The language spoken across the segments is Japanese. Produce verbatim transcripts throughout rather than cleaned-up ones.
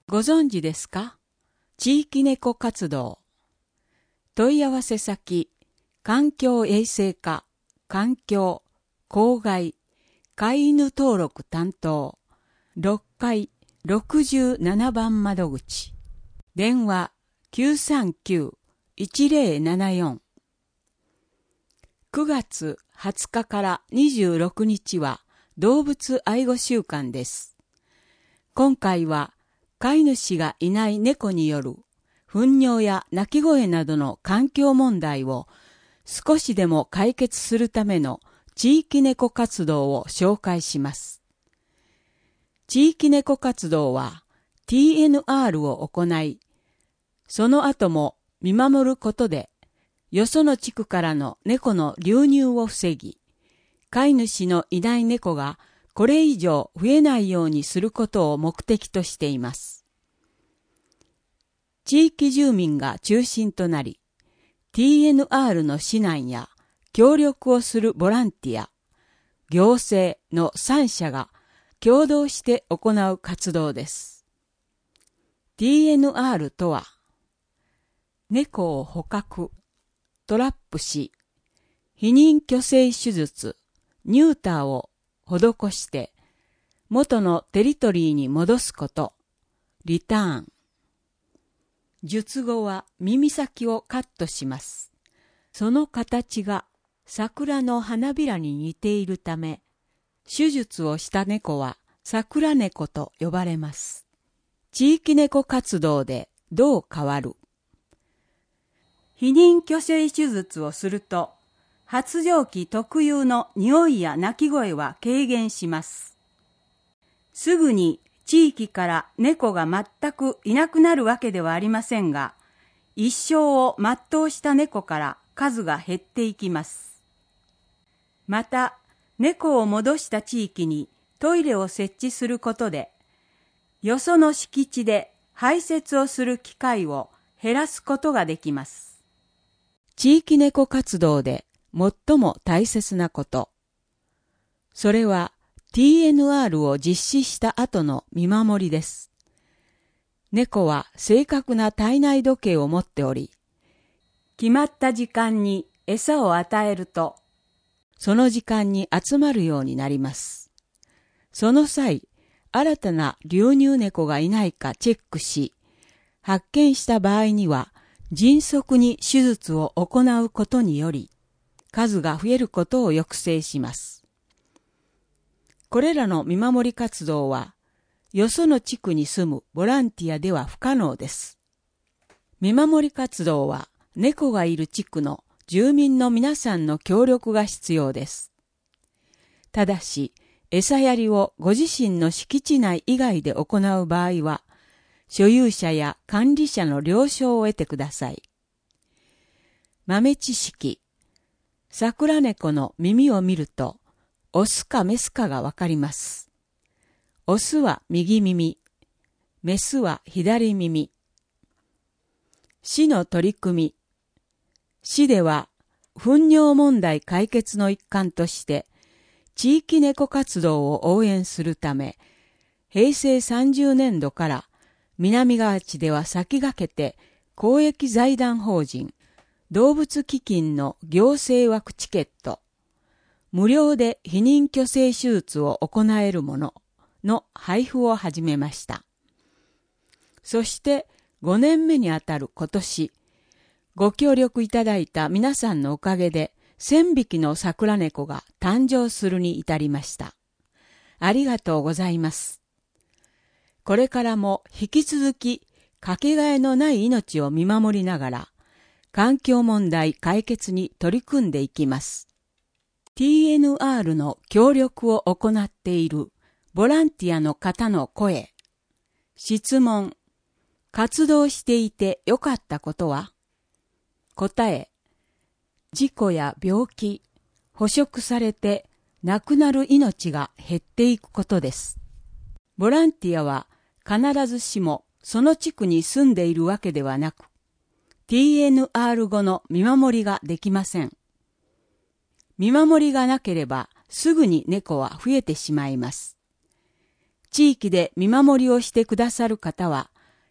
ご存知ですか？地域猫活動。問い合わせ先、環境衛生課、環境、公害、飼い犬登録担当、ろっかいろくじゅうななばん窓口。電話 きゅうさんきゅう いちぜろななよん。くがつはつかからにじゅうろくにちは動物愛護週間です。今回は飼い主がいない猫による糞尿や鳴き声などの環境問題を少しでも解決するための地域猫活動を紹介します。地域猫活動は ティーエヌアール を行い、その後も見守ることで、よその地区からの猫の流入を防ぎ、飼い主のいない猫がこれ以上増えないようにすることを目的としています。地域住民が中心となり、ティーエヌアール の指南や協力をするボランティア、行政のさんしゃが共同して行う活動です。ティーエヌアール とは、猫を捕獲、トラップし、避妊去勢手術、ニューターを施して元のテリトリーに戻すこと、リターン。術後は耳先をカットします。その形が桜の花びらに似ているため、手術をした猫は桜猫と呼ばれます。地域猫活動でどう変わる？避妊去勢手術をすると、発情期特有の匂いや鳴き声は軽減します。すぐに地域から猫が全くいなくなるわけではありませんが、一生を全うした猫から数が減っていきます。また、猫を戻した地域にトイレを設置することで、よその敷地で排泄をする機会を減らすことができます。地域猫活動で最も大切なこと。それは ティーエヌアール を実施した後の見守りです。猫は正確な体内時計を持っており、決まった時間に餌を与えると、その時間に集まるようになります。その際、新たな流入猫がいないかチェックし、発見した場合には、迅速に手術を行うことにより、数が増えることを抑制します。これらの見守り活動は、よその地区に住むボランティアでは不可能です。見守り活動は、猫がいる地区の住民の皆さんの協力が必要です。ただし、餌やりをご自身の敷地内以外で行う場合は、所有者や管理者の了承を得てください。豆知識。桜猫の耳を見ると、オスかメスかがわかります。オスは右耳、メスは左耳。市の取り組み。市では、糞尿問題解決の一環として、地域猫活動を応援するため、へいせいさんじゅうねんどから南河内では先駆けて公益財団法人動物基金の行政枠チケット、無料で避妊去勢手術を行えるものの配布を始めました。そしてごねんめにあたる今年、ご協力いただいた皆さんのおかげで、千匹の桜猫が誕生するに至りました。ありがとうございます。これからも引き続きかけがえのない命を見守りながら、環境問題解決に取り組んでいきます。ティーエヌアール の協力を行っているボランティアの方の声。質問。活動していてよかったことは？答え。事故や病気、捕食されて亡くなる命が減っていくことです。ボランティアは必ずしもその地区に住んでいるわけではなく、ティーエヌアール 後の見守りができません。見守りがなければすぐに猫は増えてしまいます。地域で見守りをしてくださる方は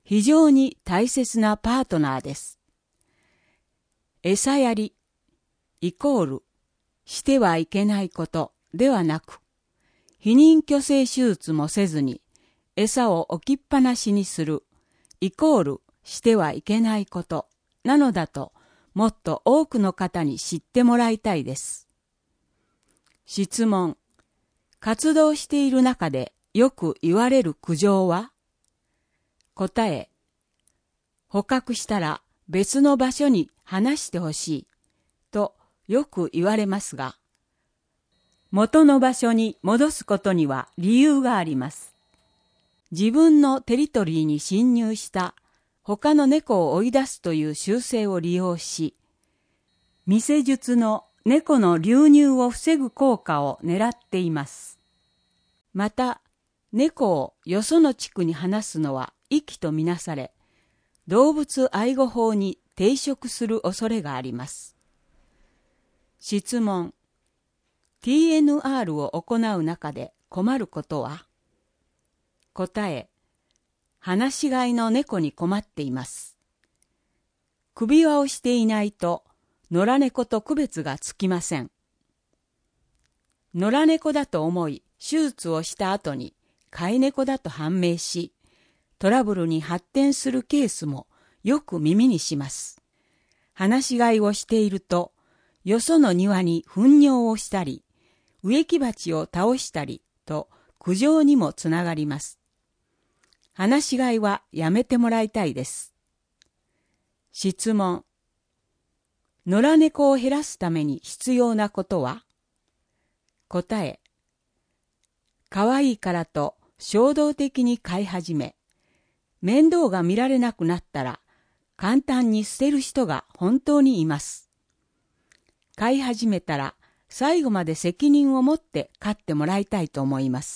非常に大切なパートナーです。餌やりイコールしてはいけないことではなく、避妊去勢手術もせずに餌を置きっぱなしにするイコールしてはいけないことなのだと、もっと多くの方に知ってもらいたいです。質問。活動している中でよく言われる苦情は？答え。捕獲したら別の場所に放してほしいとよく言われますが、元の場所に戻すことには理由があります。自分のテリトリーに侵入した他の猫を追い出すという習性を利用し、見せ術の猫の流入を防ぐ効果を狙っています。また、猫をよその地区に放すのは遺棄とみなされ、動物愛護法に抵触する恐れがあります。質問。ティーエヌアール を行う中で困ることは？答え。放し飼いの猫に困っています。首輪をしていないと野良猫と区別がつきません。野良猫だと思い手術をした後に飼い猫だと判明し、トラブルに発展するケースもよく耳にします。放し飼いをしていると、よその庭に糞尿をしたり、植木鉢を倒したりと苦情にもつながります。放し飼いはやめてもらいたいです。質問。野良猫を減らすために必要なことは？答え。かわいいからと衝動的に飼い始め、面倒が見られなくなったら簡単に捨てる人が本当にいます。飼い始めたら最後まで責任を持って飼ってもらいたいと思います。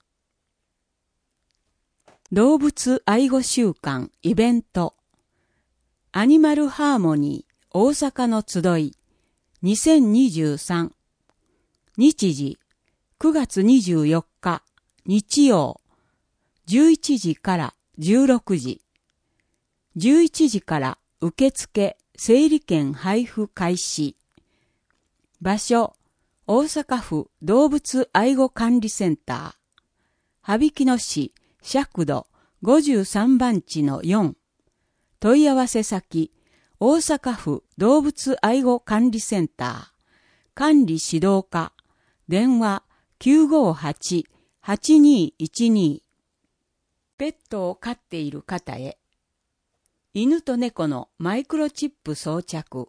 動物愛護週間イベントアニマルハーモニー大阪の集いにせんにじゅうさん日時くがつにじゅうよっか日曜じゅういちじからじゅうろくじじゅういちじから受付整理券配布開始場所大阪府動物愛護管理センター羽曳野市釈土ごじゅうさんばんちのよん問い合わせ先大阪府動物愛護管理センター管理指導課電話 きゅうごはち はちにいちに ペットを飼っている方へ犬と猫のマイクロチップ装着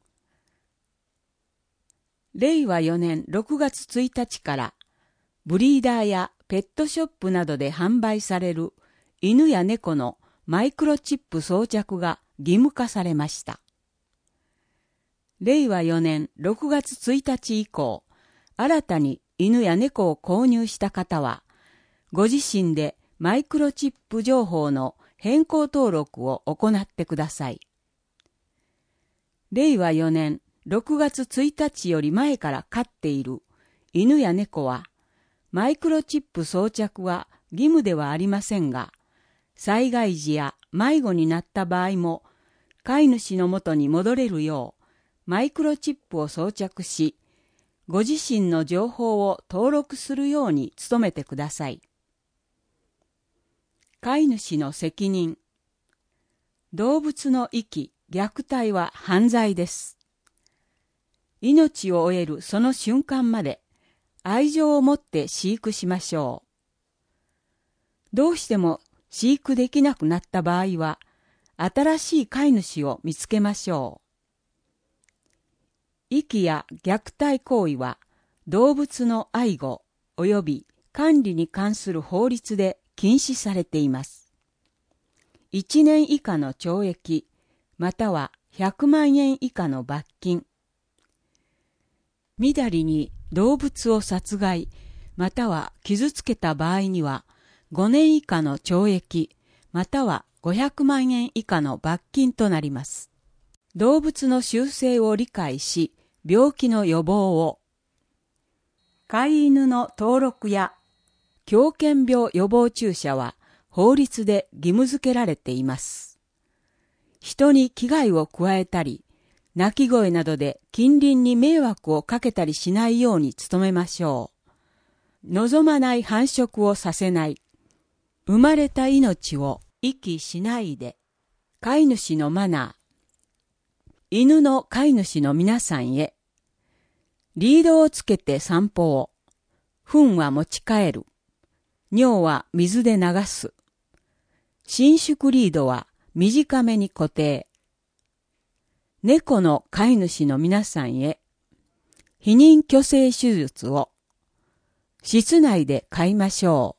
れいわよねんろくがつついたちからブリーダーやペットショップなどで販売される犬や猫のマイクロチップ装着が義務化されました。れいわよねんろくがつついたち以降、新たに犬や猫を購入した方は、ご自身でマイクロチップ情報の変更登録を行ってください。れいわよねんろくがつついたちより前から飼っている犬や猫は、マイクロチップ装着は義務ではありませんが、災害時や迷子になった場合も、飼い主のもとに戻れるよう、マイクロチップを装着し、ご自身の情報を登録するように努めてください。飼い主の責任。動物の遺棄、虐待は犯罪です。命を終えるその瞬間まで、愛情を持って飼育しましょう。どうしても飼育できなくなった場合は、新しい飼い主を見つけましょう。遺棄や虐待行為は、動物の愛護及び管理に関する法律で禁止されています。いちねん以下の懲役、またはひゃくまんえん以下の罰金。みだりに動物を殺害、または傷つけた場合には、ごねん以下の懲役、またはごひゃくまんえん以下の罰金となります。動物の習性を理解し、病気の予防を。飼い犬の登録や狂犬病予防注射は、 法律で義務付けられています。人に危害を加えたり、鳴き声などで近隣に迷惑をかけたりしないように努めましょう。望まない繁殖をさせない。生まれた命を遺棄しないで。飼い主のマナー。犬の飼い主の皆さんへ。リードをつけて散歩を。糞は持ち帰る。尿は水で流す。伸縮リードは短めに固定。猫の飼い主の皆さんへ。避妊去勢手術を。室内で飼いましょう。